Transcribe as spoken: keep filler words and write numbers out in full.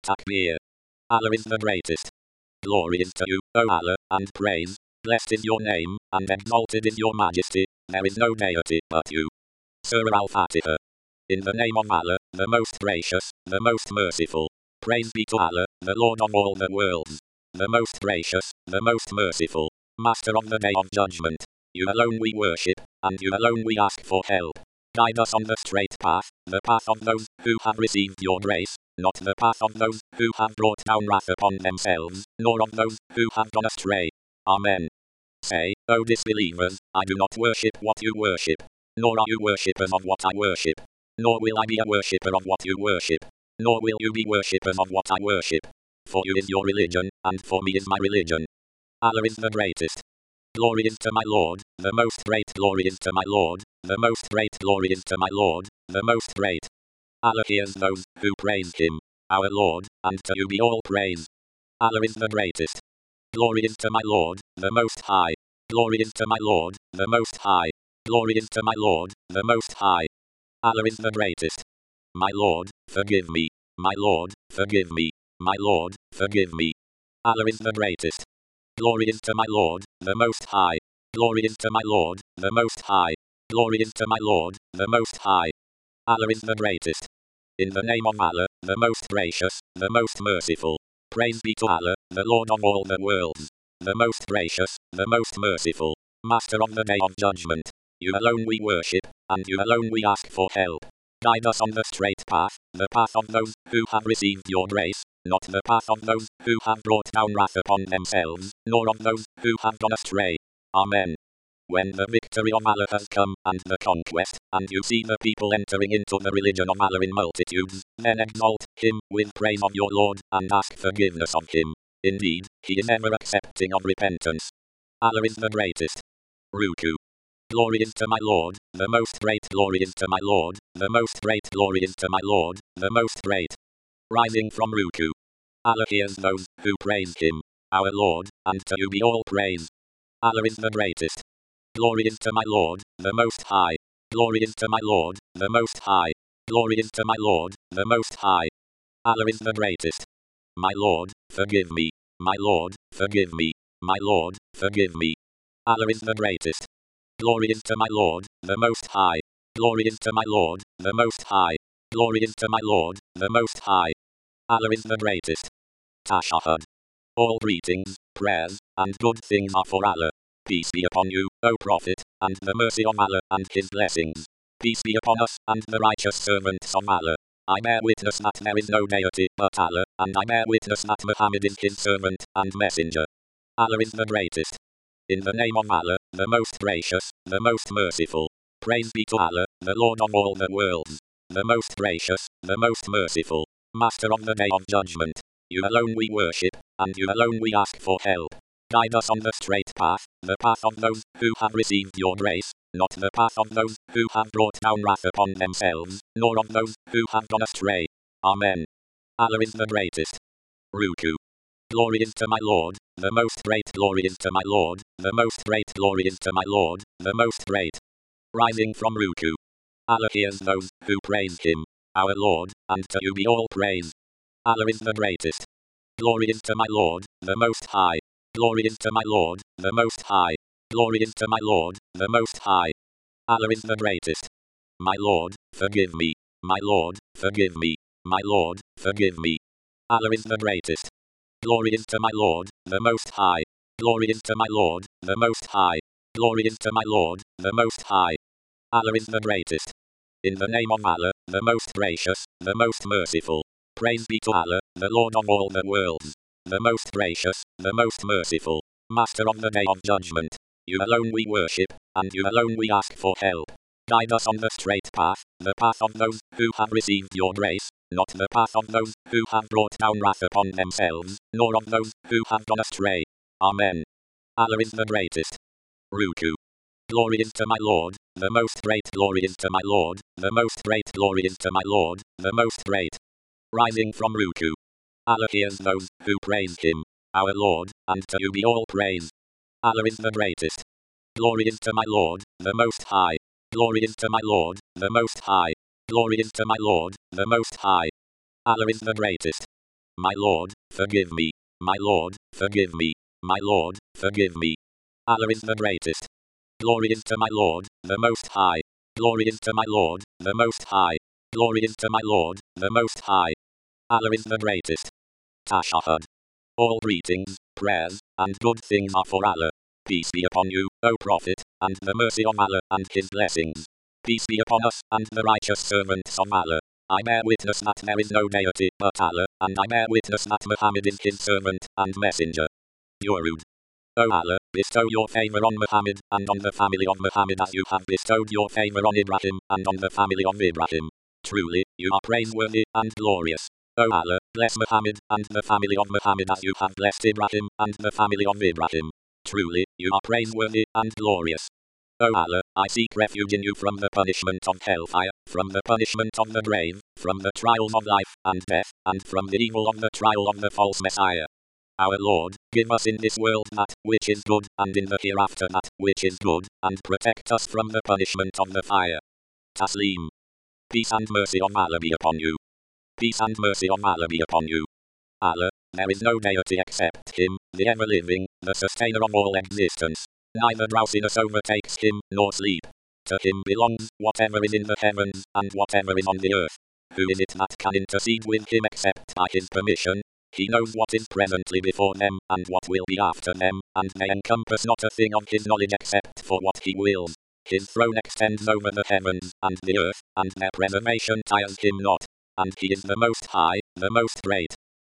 Takbir. Allah is the greatest. Glory is to you, O Allah, and praise. Blessed is your name, and exalted is your majesty. There is no deity but you. Surah Al-Fatiha. In the name of Allah, the most gracious, the most merciful. Praise be to Allah, the Lord of all the worlds. The most gracious, the most merciful. Master of the day of judgment. You alone we worship, and you alone we ask for help. Guide us on the straight path, the path of those who have received your grace, not the path of those who have brought down wrath upon themselves, nor of those who have gone astray. Amen. Say, O disbelievers, I do not worship what you worship, nor are you worshippers of what I worship, nor will I be a worshipper of what you worship, nor will you be worshippers of what I worship. For you is your religion, and for me is my religion. Allah is the greatest. Glory is to my Lord, the most great glory is to my Lord, the most great glory is to my Lord, the most great. Allah hears those who praise Him, our Lord, and to you be all praise. Allah is the greatest. Glory is to my Lord, the Most High. Glory is to my Lord, the Most High. Glory is to my Lord, the Most High. Allah is the greatest. My Lord, forgive me. My Lord, forgive me. My Lord, forgive me. Allah is the greatest. Glory is to my Lord, the Most High. Glory is to my Lord, the Most High. Glory is to my Lord, the Most High. Allah is the greatest. In the name of Allah, the most gracious, the most merciful. Praise be to Allah, the Lord of all the worlds. The most gracious, the most merciful. Master of the day of judgment. You alone we worship, and you alone we ask for help. Guide us on the straight path, the path of those who have received your grace, not the path of those who have brought down wrath upon themselves, nor of those who have gone astray. Amen. When the victory of Allah has come, and the conquest, and you see the people entering into the religion of Allah in multitudes, then exalt Him with praise of your Lord, and ask forgiveness of Him. Indeed, He is ever accepting of repentance. Allah is the greatest. Ruku. Glory is to my Lord, the most great glory is to my Lord, the most great glory is to my Lord, the most great. Rising from Ruku. Allah hears those who praise Him, our Lord, and to you be all praise. Allah is the greatest. Glory is to my Lord, the Most High. Glory is to my Lord, the Most High. Glory is to my Lord, the Most High. Allah is the greatest. My Lord, forgive me. My Lord, forgive me. My Lord, forgive me. Allah is the greatest. Glory is to my Lord, the Most High. Glory is to my Lord, the Most High. Glory is to my Lord, the Most High. Allah is the greatest. Tashahhud. All greetings, prayers, and good things are for Allah. Peace be upon you, O Prophet, and the mercy of Allah and His blessings. Peace be upon us and the righteous servants of Allah. I bear witness that there is no deity but Allah, and I bear witness that Muhammad is His servant and messenger. Allah is the greatest. In the name of Allah, the most gracious, the most merciful. Praise be to Allah, the Lord of all the worlds. The most gracious, the most merciful. Master of the day of judgment. You alone we worship, and you alone we ask for help. Guide us on the straight path, the path of those who have received your grace, not the path of those who have brought down wrath upon themselves, nor of those who have gone astray. Amen. Allah is the greatest. Ruku. Glory is to my Lord, the most great glory is to my Lord, the most great glory is to my Lord, the most great. Rising from Ruku. Allah hears those who praise Him, our Lord, and to you be all praise. Allah is the greatest. Glory is to my Lord, the Most High. Glory is to my Lord, the Most High. Glory is to my Lord, the Most High. Allah is the greatest. My Lord, forgive me. My Lord, forgive me. My Lord, forgive me. Allah is the greatest. Glory is to my Lord, the Most High. Glory is to my Lord, the Most High. Glory is to my Lord, the Most High. Allah is the greatest. In the name of Allah, the most gracious, the most merciful. Praise be to Allah, the Lord of all the worlds. The most gracious, the most merciful. Master of the day of judgment. You alone we worship, and you alone we ask for help. Guide us on the straight path, the path of those who have received your grace, not the path of those who have brought down wrath upon themselves, nor of those who have gone astray. Amen. Allah is the greatest. Ruku. Glory is to my Lord, the most great glory is to my Lord, the most great glory is to my Lord, the most great. Rising from Ruku. Allah hears those who praise Him, our Lord, and to you be all praise. Allah is the greatest. Glory is to my Lord, the Most High. Glory is to my Lord, the Most High. Glory is to my Lord, the Most High. Allah is the greatest. My Lord, forgive me. My Lord, forgive me. My Lord, forgive me. Allah is the greatest. Glory is to my Lord, the Most High. Glory is to my Lord, the Most High. Glory is to my Lord, the Most High. Allah is the greatest. Tashahhud. All greetings, prayers, and good things are for Allah. Peace be upon you, O Prophet, and the mercy of Allah and His blessings. Peace be upon us and the righteous servants of Allah. I bear witness that there is no deity but Allah, and I bear witness that Muhammad is His servant and messenger. Durud. O Allah, bestow your favor on Muhammad and on the family of Muhammad as you have bestowed your favor on Ibrahim and on the family of Ibrahim. Truly, you are praiseworthy and glorious. O Allah, bless Muhammad and the family of Muhammad as you have blessed Ibrahim and the family of Ibrahim. Truly, you are praiseworthy and glorious. O Allah, I seek refuge in you from the punishment of hellfire, from the punishment of the grave, from the trials of life and death, and from the evil of the trial of the false Messiah. Our Lord, give us in this world that which is good, and in the hereafter that which is good, and protect us from the punishment of the fire. Taslim. Peace and mercy of Allah be upon you. Peace and mercy of Allah be upon you. Allah, there is no deity except Him, the ever-living, the sustainer of all existence. Neither drowsiness overtakes Him, nor sleep. To Him belongs whatever is in the heavens, and whatever is on the earth. Who is it that can intercede with Him except by His permission? He knows what is presently before them, and what will be after them, and they encompass not a thing of His knowledge except for what He wills. His throne extends over the heavens and the earth, and their preservation tires Him not. And He is the Most High, the Most Great.